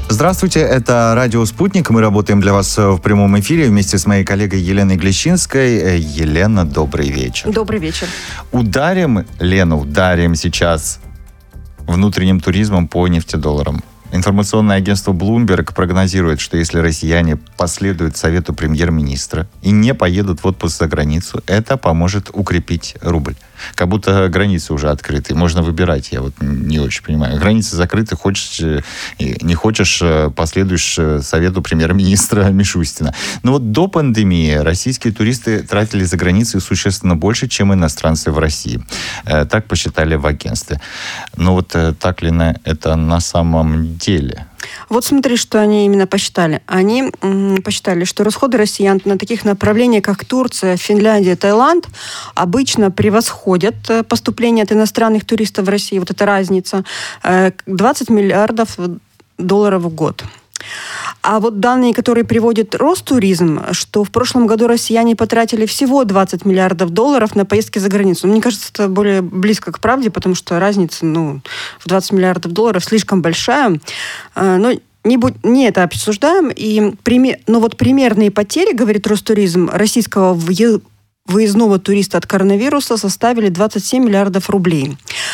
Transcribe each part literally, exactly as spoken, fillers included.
Здравствуйте, это радио «Спутник». Мы работаем для вас в прямом эфире вместе с моей коллегой Еленой Глещинской. Елена, добрый вечер. Добрый вечер. Ударим, Лена, ударим сейчас внутренним туризмом по нефтедолларам. Информационное агентство Bloomberg прогнозирует, что если россияне последуют совету премьер-министра и не поедут в отпуск за границу, это поможет укрепить рубль. Как будто границы уже открыты. Можно выбирать, я вот не очень понимаю. Границы закрыты, хочешь, не хочешь, последуешь совету премьер-министра Мишустина. Но вот до пандемии российские туристы тратили за границей существенно больше, чем иностранцы в России. Так посчитали в агентстве. Но вот так ли это на самом деле? Вот смотри, что они именно посчитали. Они м, посчитали, что расходы россиян на таких направлениях, как Турция, Финляндия, Таиланд, обычно превосходят поступления от иностранных туристов в Россию. Вот эта разница. двадцать миллиардов долларов в год. А вот данные, которые приводит Ростуризм, что в прошлом году россияне потратили всего двадцать миллиардов долларов на поездки за границу. Мне кажется, это более близко к правде, потому что разница ну, в двадцать миллиардов долларов слишком большая. Но не, будь, не это обсуждаем. И, но вот примерные потери, говорит Ростуризм, российского выездного туриста от коронавируса составили двадцать семь миллиардов рублей.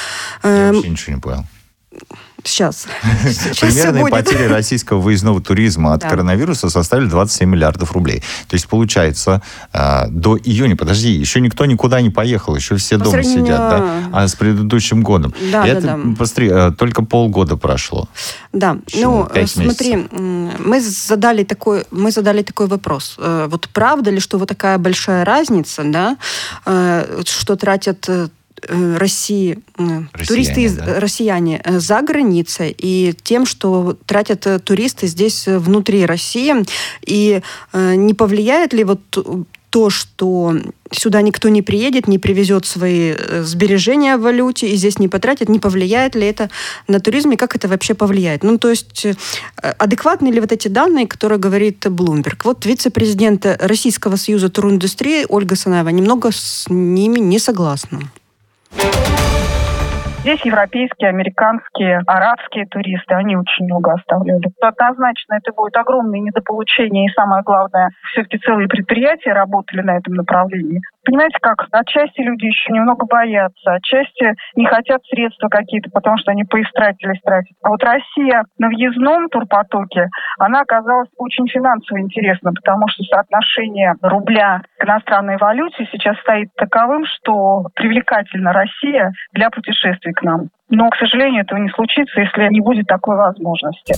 Я вообще ничего не понял. Сейчас. Примерные потери российского выездного туризма от да. коронавируса составили двадцать семь миллиардов рублей. То есть, получается, э, до июня, подожди, еще никто никуда не поехал, еще все По дома сравнению... сидят, да? А с предыдущим годом. Да, это, да, да. Посмотри, э, только полгода прошло. Да, еще ну, смотри, мы задали, такой, мы задали такой вопрос. Э, вот правда ли, что вот такая большая разница, да, э, что тратят... России, россияне, туристы, да? россияне за границей и тем, что тратят туристы здесь внутри России. И не повлияет ли вот то, что сюда никто не приедет, не привезет свои сбережения в валюте и здесь не потратит, не повлияет ли это на туризм и как это вообще повлияет? Ну, то есть, адекватны ли вот эти данные, которые говорит Bloomberg? Вот вице-президент Российского союза туриндустрии Ольга Санаева немного с ними не согласна. Здесь европейские, американские, арабские туристы, они очень много оставляли. Однозначно это будет огромное недополучение, и самое главное, все-таки целые предприятия работали на этом направлении. Понимаете как, отчасти люди еще немного боятся, отчасти не хотят средства какие-то, потому что они поистратились тратить. А вот Россия на въездном турпотоке, она оказалась очень финансово интересна, потому что соотношение рубля к иностранной валюте сейчас стоит таковым, что привлекательна Россия для путешествий к нам. Но, к сожалению, этого не случится, если не будет такой возможности.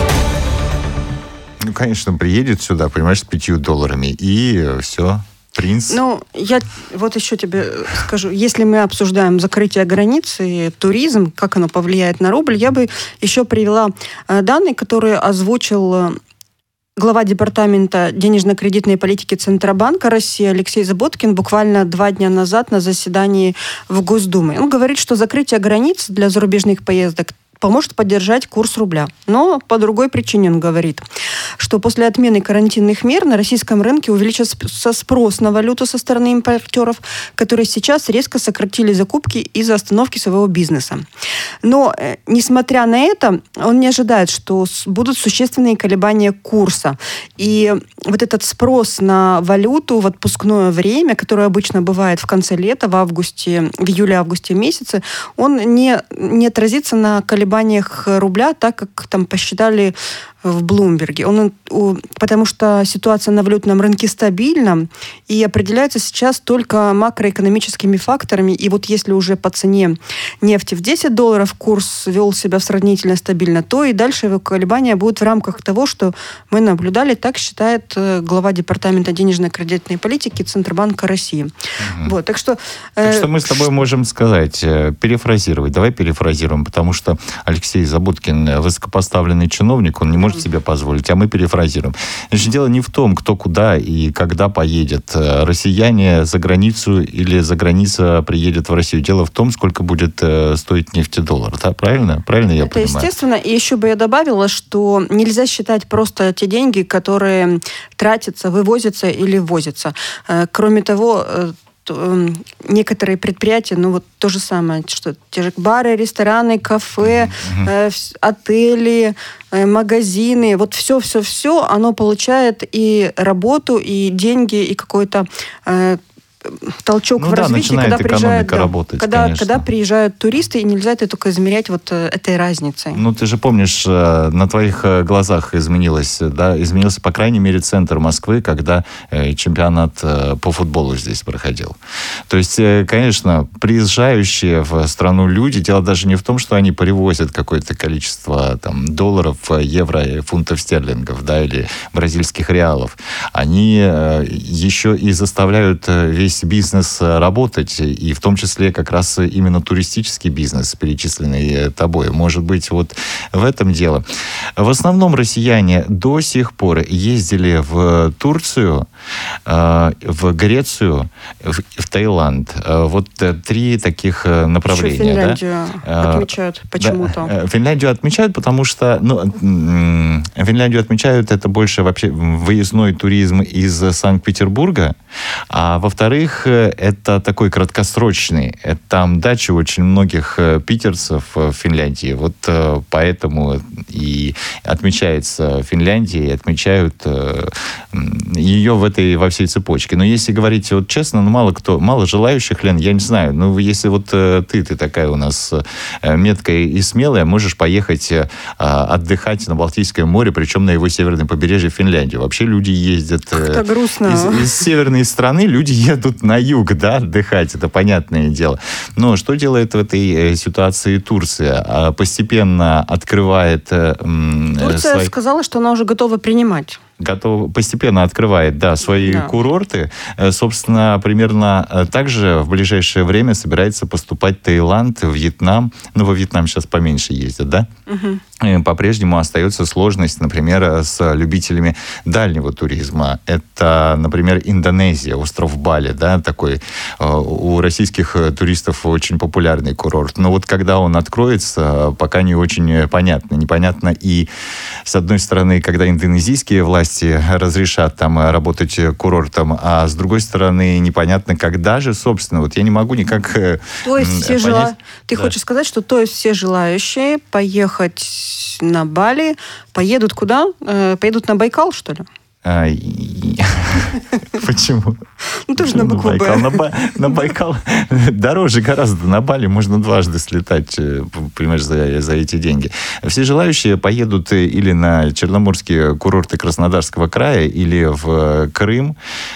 Ну, конечно, приедет сюда, понимаешь, с пятью долларами, и все... Принц. Ну, я вот еще тебе скажу, если мы обсуждаем закрытие границы, туризм, как оно повлияет на рубль, я бы еще привела данные, которые озвучил глава департамента денежно-кредитной политики Центробанка России Алексей Заботкин буквально два дня назад на заседании в Госдуме. Он говорит, что закрытие границ для зарубежных поездок поможет поддержать курс рубля. Но по другой причине он говорит, что после отмены карантинных мер на российском рынке увеличится спрос на валюту со стороны импортеров, которые сейчас резко сократили закупки из-за остановки своего бизнеса. Но, несмотря на это, он не ожидает, что будут существенные колебания курса. И вот этот спрос на валюту в отпускное время, которое обычно бывает в конце лета, в августе, в июле-августе месяце, он не, не отразится на колебаниях рубля, так как там посчитали в Блумберге. Он, потому что ситуация на валютном рынке стабильна и определяется сейчас только макроэкономическими факторами. И вот если уже по цене нефти в десять долларов курс вел себя сравнительно стабильно, то и дальше его колебания будут в рамках того, что мы наблюдали. Так считает глава департамента денежно-кредитной политики Центробанка России. Угу. Вот, так что, так что мы с тобой можем сказать, перефразировать. Давай перефразируем, потому что Алексей Заботкин высокопоставленный чиновник, он не может себе позволить, а мы перефразируем. Значит, дело не в том, кто куда и когда поедет. Россияне за границу или за граница приедет в Россию. Дело в том, сколько будет стоить нефтедоллар. Да, правильно? Правильно я Это понимаю? Это естественно. И еще бы я добавила, что нельзя считать просто те деньги, которые тратятся, вывозятся или ввозятся. Кроме того, э, некоторые предприятия, ну вот то же самое, что те же бары, рестораны, кафе, mm-hmm. э, отели, э, магазины, вот все-все-все, оно получает и работу, и деньги, и какой-то э, толчок ну в да, развитии, когда приезжают, да, работать, когда, когда приезжают туристы, и нельзя это только измерять вот этой разницей. Ну, ты же помнишь, на твоих глазах изменилось, да, изменился, по крайней мере, центр Москвы, когда чемпионат по футболу здесь проходил. То есть, конечно, приезжающие в страну люди, дело даже не в том, что они привозят какое-то количество там, долларов, евро, фунтов стерлингов, да, или бразильских реалов. Они еще и заставляют весь бизнес работать, и в том числе как раз именно туристический бизнес, перечисленный тобой. Может быть, вот в этом дело. В основном россияне до сих пор ездили в Турцию, в Грецию, в, в Таиланд. Вот три таких направления. Еще Финляндию да? отмечают почему-то. Да, Финляндию отмечают, потому что ну, Финляндию отмечают, это больше вообще выездной туризм из Санкт-Петербурга, а во-вторых, это такой краткосрочный. Там дачи очень многих питерцев в Финляндии. Вот поэтому и отмечается Финляндия, и отмечают ее в этой, во всей цепочке. Но если говорить вот честно, ну мало кто, мало желающих, Лен, я не знаю. Ну, если вот ты, ты такая у нас меткая и смелая, можешь поехать отдыхать на Балтийское море, причем на его северном побережье Финляндию. Вообще люди ездят... Как-то грустно. Из, из северной страны люди едут на юг, да, отдыхать, это понятное дело. Но что делает в этой ситуации Турция? Постепенно открывает... Турция свои... сказала, что она уже готова принимать. Готов, постепенно открывает, да, свои да. курорты. Собственно, примерно так же в ближайшее время собирается поступать Таиланд, Вьетнам. Ну, во Вьетнам сейчас поменьше ездят, да? Угу. По-прежнему остается сложность, например, с любителями дальнего туризма. Это, например, Индонезия, остров Бали, да, такой у российских туристов очень популярный курорт. Но вот когда он откроется, пока не очень понятно. Непонятно и, с одной стороны, когда индонезийские власти разрешат там работать курортом, а с другой стороны, непонятно, когда же, собственно, вот я не могу никак то есть все понять. Жела... Ты да. хочешь сказать, что то есть все желающие поехать на Бали поедут куда? Поедут на Байкал, что ли? Почему? Ну, тоже на букву Байкал? Б. На, Ба- на Байкал дороже гораздо. На Бали можно дважды слетать, понимаешь, за, за эти деньги. Все желающие поедут или на черноморские курорты Краснодарского края, или в Крым,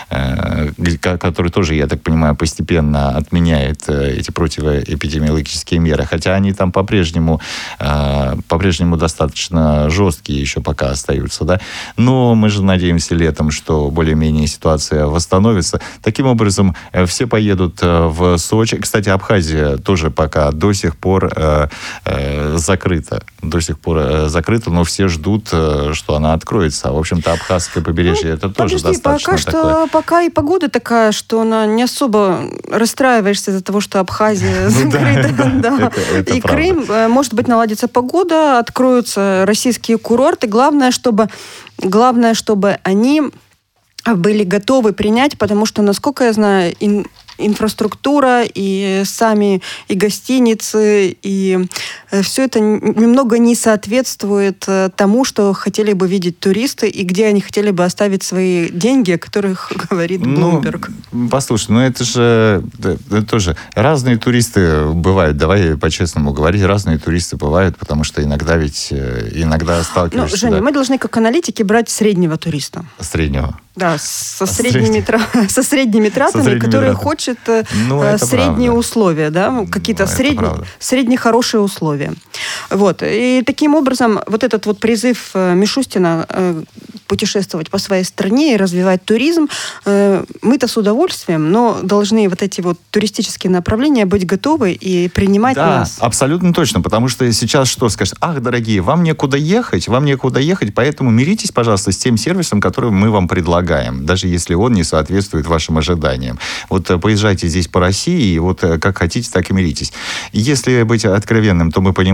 который тоже, я так понимаю, постепенно отменяет эти противоэпидемиологические меры. Хотя они там по-прежнему, по-прежнему достаточно жесткие еще пока остаются. Да? Но мы же надеемся, летом, что более-менее ситуация восстановится. Таким образом, все поедут в Сочи. Кстати, Абхазия тоже пока до сих пор э, э, закрыта. До сих пор э, закрыта, но все ждут, э, что она откроется. А, в общем-то, Абхазское побережье ну, это тоже подожди, достаточно пока такое. Что, пока и погода такая, что она не особо расстраиваешься из-за того, что Абхазия закрыта. И Крым, может быть, наладится погода, откроются российские курорты. Главное, чтобы Главное, чтобы они были готовы принять, потому что, насколько я знаю, ин, инфраструктура и сами и гостиницы, и все это немного не соответствует тому, что хотели бы видеть туристы, и где они хотели бы оставить свои деньги, о которых говорит Bloomberg. Ну, послушай, ну это же это тоже разные туристы бывают. Давай по-честному говорить, разные туристы бывают, потому что иногда ведь иногда сталкиваешься... Ну, Женя, да. мы должны как аналитики брать среднего туриста. Среднего. Да, со средними, тра... со средними тратами, со средними который тратами. хочет ну, средние правда. условия, да, какие-то ну, средние, средние хорошие условия. Вот. И таким образом вот этот вот призыв Мишустина путешествовать по своей стране и развивать туризм, мы-то с удовольствием, но должны вот эти вот туристические направления быть готовы и принимать да, нас. Да, абсолютно точно, потому что сейчас что скажешь? Ах, дорогие, вам некуда ехать, вам некуда ехать, поэтому миритесь, пожалуйста, с тем сервисом, который мы вам предлагаем. Даже если он не соответствует вашим ожиданиям. Вот поезжайте здесь по России, и вот как хотите, так и миритесь. Если быть откровенным, то мы понимаем, что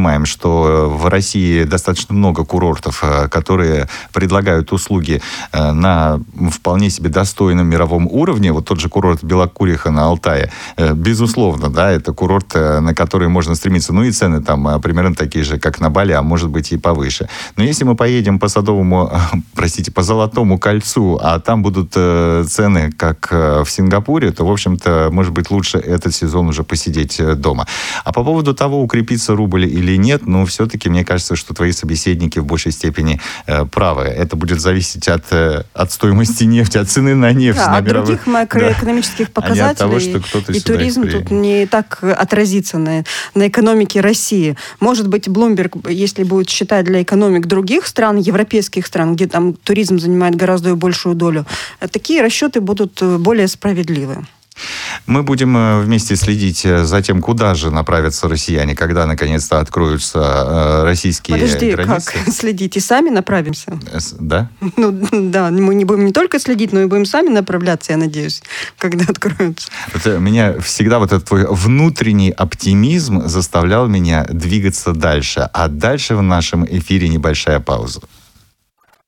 что в России достаточно много курортов, которые предлагают услуги на вполне себе достойном мировом уровне. Вот тот же курорт Белокуриха на Алтае, безусловно, да, это курорт, на который можно стремиться. Ну и цены там примерно такие же, как на Бали, а может быть и повыше. Но если мы поедем по Садовому, простите, по Золотому кольцу, а там будут цены, как в Сингапуре, то, в общем-то, может быть, лучше этот сезон уже посидеть дома. А по поводу того, укрепится рубль или нет, ну, все-таки, мне кажется, что твои собеседники в большей степени э, правы. Это будет зависеть от, э, от стоимости нефти, от цены на нефть. Да, на от мировых, других макроэкономических да, показателей. А от того, что кто-то и туризм приедет. тут не так отразится на, на экономике России. Может быть, Bloomberg, если будет считать для экономик других стран, европейских стран, где там туризм занимает гораздо большую долю, такие расчеты будут более справедливы. Мы будем вместе следить за тем, куда же направятся россияне, когда наконец-то откроются российские Подожди, границы. Как следить? И сами направимся? Да? Ну, да, мы не будем не только следить, но и будем сами направляться, я надеюсь, когда откроются. Вот, меня всегда вот этот твой внутренний оптимизм заставлял меня двигаться дальше. А дальше в нашем эфире небольшая пауза.